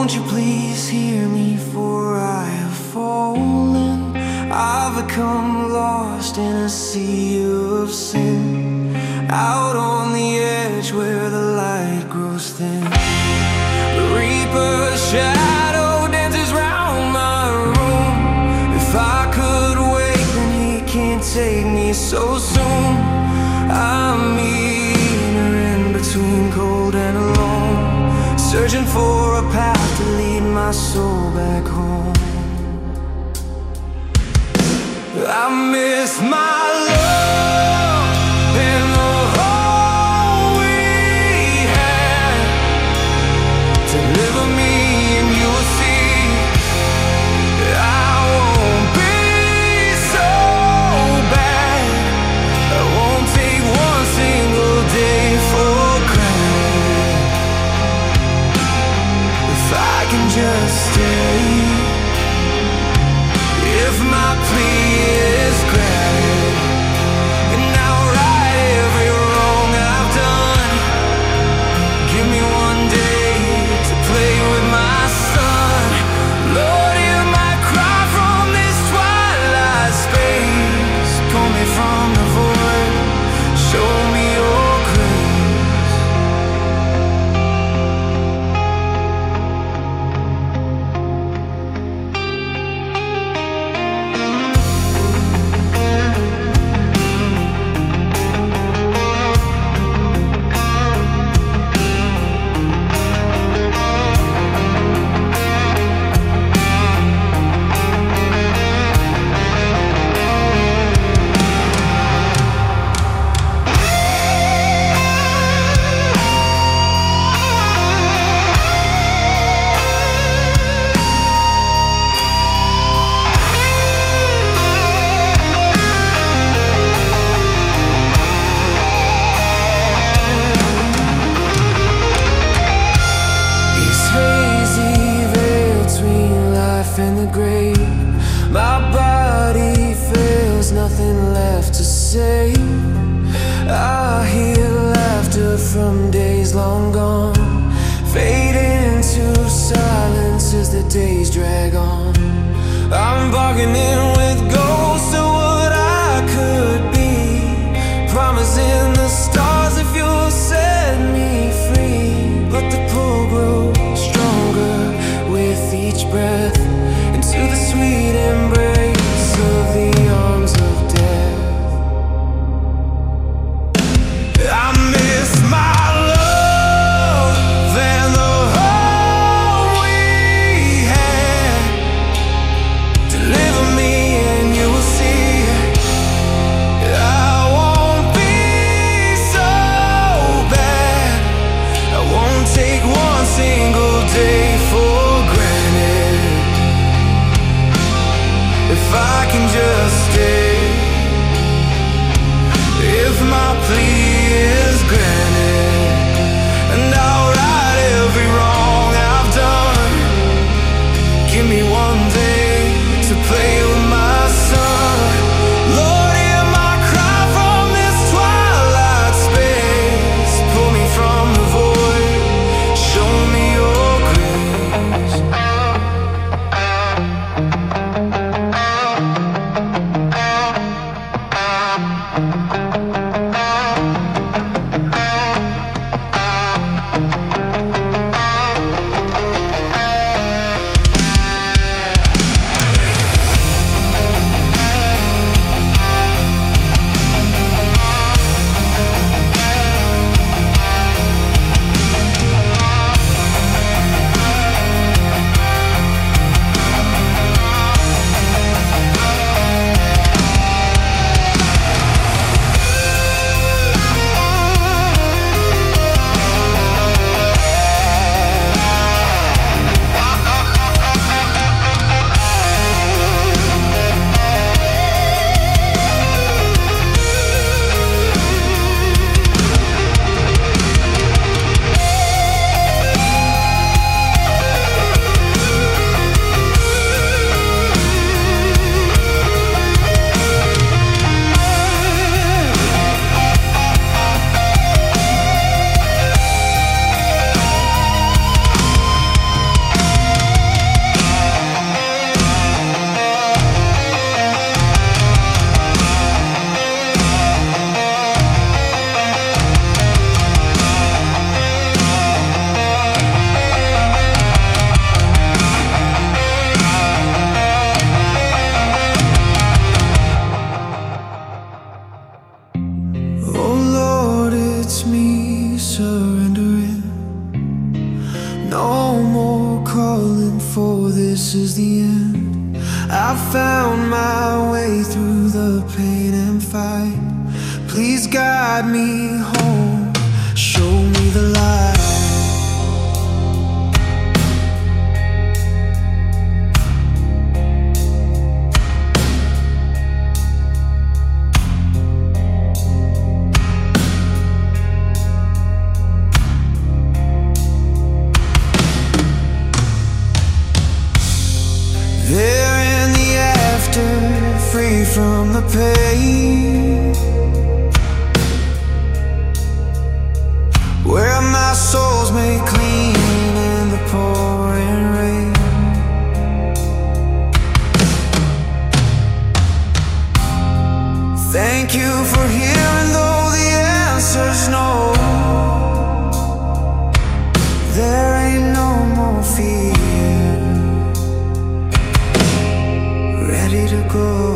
won't you please hear me, for I have fallen. I've become lost in a sea of sin, out on the edge where the light grows thin. The reaper's shadow dances round my room. If I could wait, then he can't take me so soon. I'm in between cold and alone, searching for a path to lead my soul back home. I miss my love and the home we had. Deliver me and you'll see I won't be so bad. I won't take one single day for granted. If I can just stay, if my plea is granted, and I'll right every wrong I've done. Give me one day to play with my son. Lord, hear my cry from this twilight space. Pull me from the void, show me your grace. In the grave, my body fails, nothing left to say. I hear laughter from days long gone, fade into silence as the days drag on. I'm bargaining with ghosts of what I could be, promising the stars if you'll set me free. But the pull grows stronger with each breath, into the sweet embrace of the arms of death. I miss my love and the home we had. Deliver me and you will see I won't be so bad. I won't take one single day for granted. If I can just stay, if my plea is granted, and I'll right every wrong I've done. Give me one day to play with my son. Lord, hear my cry from this twilight space. Pull me from the void, show me your grace. this is the end. I found my way through the pain and fight. Please guide me home, show me the light. There in the after, free from the pain, where my soul's made clean in the pouring rain. Thank you for hearing, though the answer's no. There ain't no more fear, ready to go.